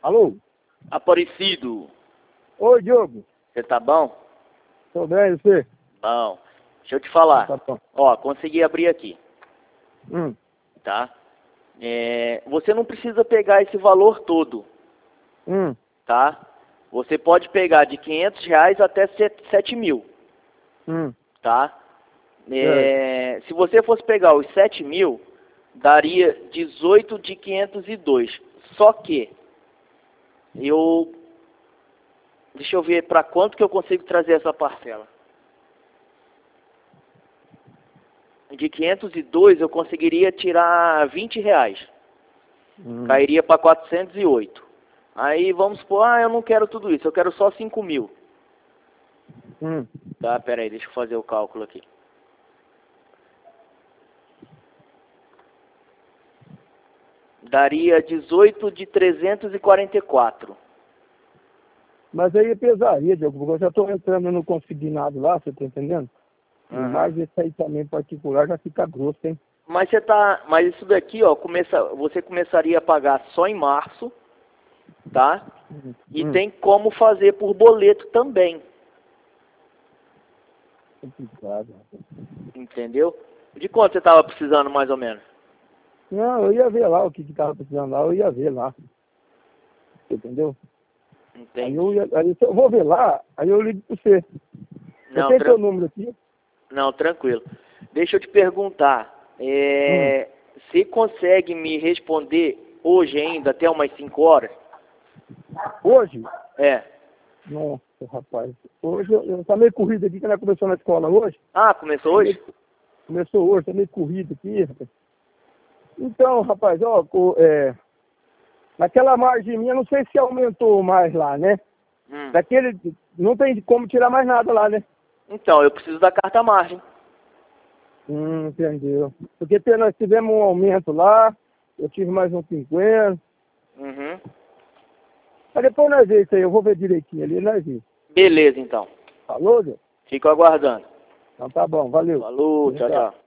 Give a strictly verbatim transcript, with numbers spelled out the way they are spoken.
Alô? Aparecido, Oi, Diogo. você tá bom? Tô bem, e você? Bom. Deixa eu te falar. Tá bom. Ó, consegui abrir aqui, Hum, tá? É, você não precisa pegar esse valor todo, hum, tá? Você pode pegar de quinhentos reais até sete mil, hum. tá? Certo. É, se você fosse pegar os sete mil, daria dezoito de quinhentos e dois. Só que eu... Deixa eu ver para quanto que eu consigo trazer essa parcela. De quinhentos e dois eu conseguiria tirar vinte reais. Hum, Cairia para quatrocentos e oito. Aí vamos supor, ah, eu não quero tudo isso, eu quero só cinco mil. hum. Tá, pera aí, deixa eu fazer o cálculo aqui. Daria dezoito de trezentos e quarenta e quatro. Mas aí é pesaria, Diogo, porque eu já tô entrando no consignado lá, você tá entendendo? E Uhum. mais esse aí também particular já fica grosso, hein? Mas você tá, mas isso daqui, ó, começa, você começaria a pagar só em março, tá? Hum, E hum. tem como fazer por boleto também, Complicado. entendeu? De quanto você tava precisando mais ou menos? Não, eu ia ver lá o que que tava precisando lá, eu ia ver lá. Entendeu? Aí eu, Entendi. ia, aí eu vou ver lá, aí eu ligo pra você. Eu Não, tenho tran... teu número aqui. não, tranquilo. Deixa eu te perguntar, Hum. é... você consegue me responder hoje ainda, até umas cinco horas? Hoje? É. Nossa, rapaz. Hoje eu, eu tá meio corrido aqui, que ela começou na escola hoje. Ah, começou Tá hoje? meio- começou hoje, tá meio corrido aqui, rapaz. Então, rapaz, ó, co- é, naquela margem minha, não sei se aumentou mais lá, né? Hum. Daquele, não tem como tirar mais nada lá, né? Então, eu preciso da carta margem. Hum, entendeu. Porque te- nós tivemos um aumento lá, eu tive mais uns cinquenta. Uhum. Mas depois nós vemos isso aí, eu vou ver direitinho ali, nós vemos. Beleza, então. Falou, Zé? Fico aguardando. Então tá bom, valeu. Falou, Vem tchau, cá. tchau.